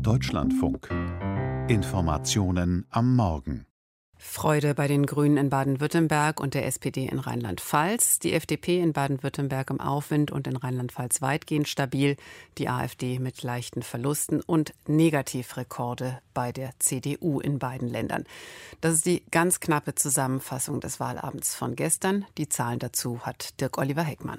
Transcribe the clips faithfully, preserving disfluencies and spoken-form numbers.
Deutschlandfunk. Informationen am Morgen. Freude bei den Grünen in Baden-Württemberg und der S P D in Rheinland-Pfalz. Die F D P in Baden-Württemberg im Aufwind und in Rheinland-Pfalz weitgehend stabil. Die AfD mit leichten Verlusten und Negativrekorde bei der C D U in beiden Ländern. Das ist die ganz knappe Zusammenfassung des Wahlabends von gestern. Die Zahlen dazu hat Dirk-Oliver Heckmann.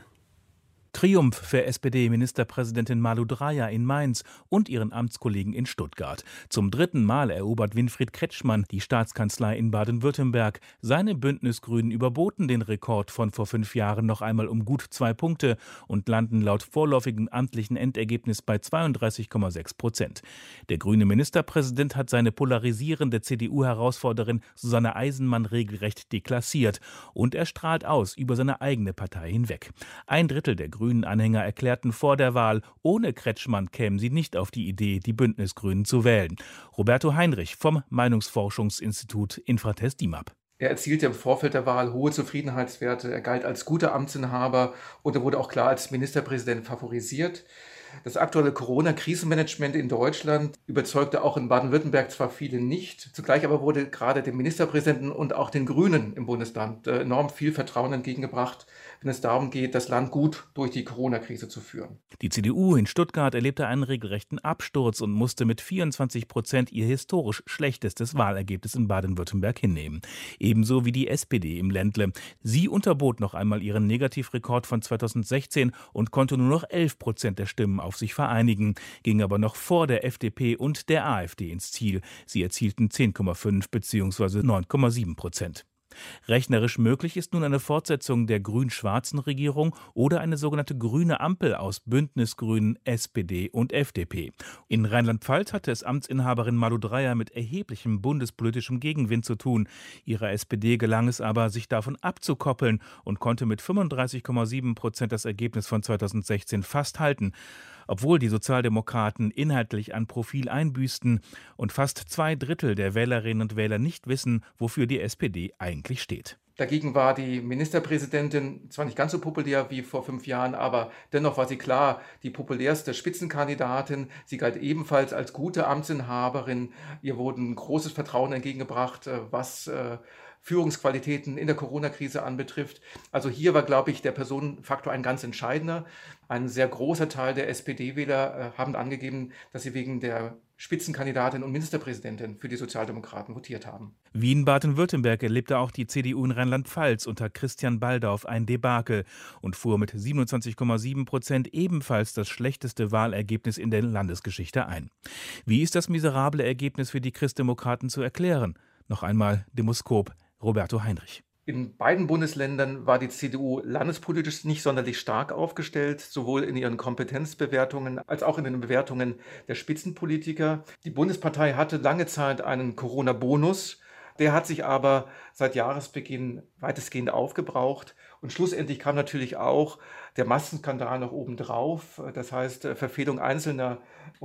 Triumph für S P D-Ministerpräsidentin Malu Dreyer in Mainz und ihren Amtskollegen in Stuttgart. Zum dritten Mal erobert Winfried Kretschmann die Staatskanzlei in Baden-Württemberg. Seine Bündnisgrünen überboten den Rekord von vor fünf Jahren noch einmal um gut zwei Punkte und landen laut vorläufigem amtlichen Endergebnis bei zweiunddreißig Komma sechs Prozent. Der grüne Ministerpräsident hat seine polarisierende C D U-Herausforderin Susanne Eisenmann regelrecht deklassiert und er strahlt aus über seine eigene Partei hinweg. Ein Drittel der Grünen-Anhänger erklärten vor der Wahl, ohne Kretschmann kämen sie nicht auf die Idee, die Bündnisgrünen zu wählen. Roberto Heinrich vom Meinungsforschungsinstitut Infratest DIMAP. Er erzielte im Vorfeld der Wahl hohe Zufriedenheitswerte, er galt als guter Amtsinhaber und er wurde auch klar als Ministerpräsident favorisiert. Das aktuelle Corona-Krisenmanagement in Deutschland überzeugte auch in Baden-Württemberg zwar viele nicht, zugleich aber wurde gerade dem Ministerpräsidenten und auch den Grünen im Bundesland enorm viel Vertrauen entgegengebracht, wenn es darum geht, das Land gut durch die Corona-Krise zu führen. Die C D U in Stuttgart erlebte einen regelrechten Absturz und musste mit vierundzwanzig Prozent ihr historisch schlechtestes Wahlergebnis in Baden-Württemberg hinnehmen. Ebenso wie die S P D im Ländle. Sie unterbot noch einmal ihren Negativrekord von zweitausendsechzehn und konnte nur noch elf Prozent der Stimmen auf sich vereinigen, ging aber noch vor der F D P und der AfD ins Ziel. Sie erzielten zehn Komma fünf bzw. neun Komma sieben Prozent. Rechnerisch möglich ist nun eine Fortsetzung der grün-schwarzen Regierung oder eine sogenannte grüne Ampel aus Bündnisgrünen, S P D und F D P. In Rheinland-Pfalz hatte es Amtsinhaberin Malu Dreyer mit erheblichem bundespolitischem Gegenwind zu tun. Ihrer S P D gelang es aber, sich davon abzukoppeln und konnte mit fünfunddreißig Komma sieben Prozent das Ergebnis von zweitausendsechzehn fast halten. Obwohl die Sozialdemokraten inhaltlich an Profil einbüßten und fast zwei Drittel der Wählerinnen und Wähler nicht wissen, wofür die S P D eigentlich steht. Dagegen war die Ministerpräsidentin zwar nicht ganz so populär wie vor fünf Jahren, aber dennoch war sie klar die populärste Spitzenkandidatin. Sie galt ebenfalls als gute Amtsinhaberin. Ihr wurden großes Vertrauen entgegengebracht, was äh, Führungsqualitäten in der Corona-Krise anbetrifft. Also hier war, glaube ich, der Personenfaktor ein ganz entscheidender. Ein sehr großer Teil der S P D-Wähler äh, haben angegeben, dass sie wegen der Spitzenkandidatin und Ministerpräsidentin für die Sozialdemokraten votiert haben. Wie in Baden-Württemberg erlebte auch die C D U in Rheinland-Pfalz unter Christian Baldauf ein Debakel und fuhr mit siebenundzwanzig Komma sieben Prozent ebenfalls das schlechteste Wahlergebnis in der Landesgeschichte ein. Wie ist das miserable Ergebnis für die Christdemokraten zu erklären? Noch einmal Demoskop Roberto Heinrich. In beiden Bundesländern war die C D U landespolitisch nicht sonderlich stark aufgestellt, sowohl in ihren Kompetenzbewertungen als auch in den Bewertungen der Spitzenpolitiker. Die Bundespartei hatte lange Zeit einen Corona-Bonus. Der hat sich aber seit Jahresbeginn weitestgehend aufgebraucht. Und schlussendlich kam natürlich auch der Massenskandal noch obendrauf. Das heißt, Verfehlung einzelner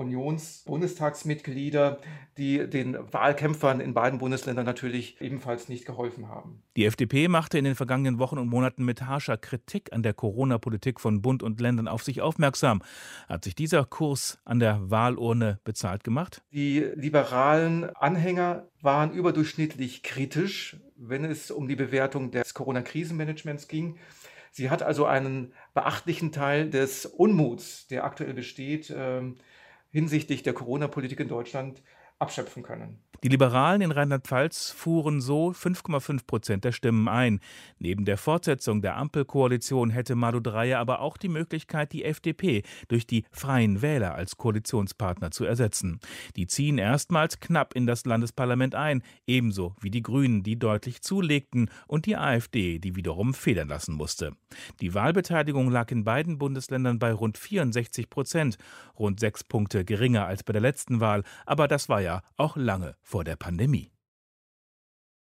Unions-Bundestagsmitglieder, die den Wahlkämpfern in beiden Bundesländern natürlich ebenfalls nicht geholfen haben. Die F D P machte in den vergangenen Wochen und Monaten mit harscher Kritik an der Corona-Politik von Bund und Ländern auf sich aufmerksam. Hat sich dieser Kurs an der Wahlurne bezahlt gemacht? Die liberalen Anhänger waren überdurchschnittlich kritisch, wenn es um die Bewertung des Corona-Krisenmanagements ging. Sie hat also einen beachtlichen Teil des Unmuts, der aktuell besteht, äh, hinsichtlich der Corona-Politik in Deutschland abschöpfen können. Die Liberalen in Rheinland-Pfalz fuhren so fünf Komma fünf Prozent der Stimmen ein. Neben der Fortsetzung der Ampelkoalition hätte Malu Dreyer aber auch die Möglichkeit, die F D P durch die Freien Wähler als Koalitionspartner zu ersetzen. Die ziehen erstmals knapp in das Landesparlament ein, ebenso wie die Grünen, die deutlich zulegten, und die AfD, die wiederum federn lassen musste. Die Wahlbeteiligung lag in beiden Bundesländern bei rund vierundsechzig Prozent, rund sechs Punkte geringer als bei der letzten Wahl, aber das war ja auch lange vor der Pandemie.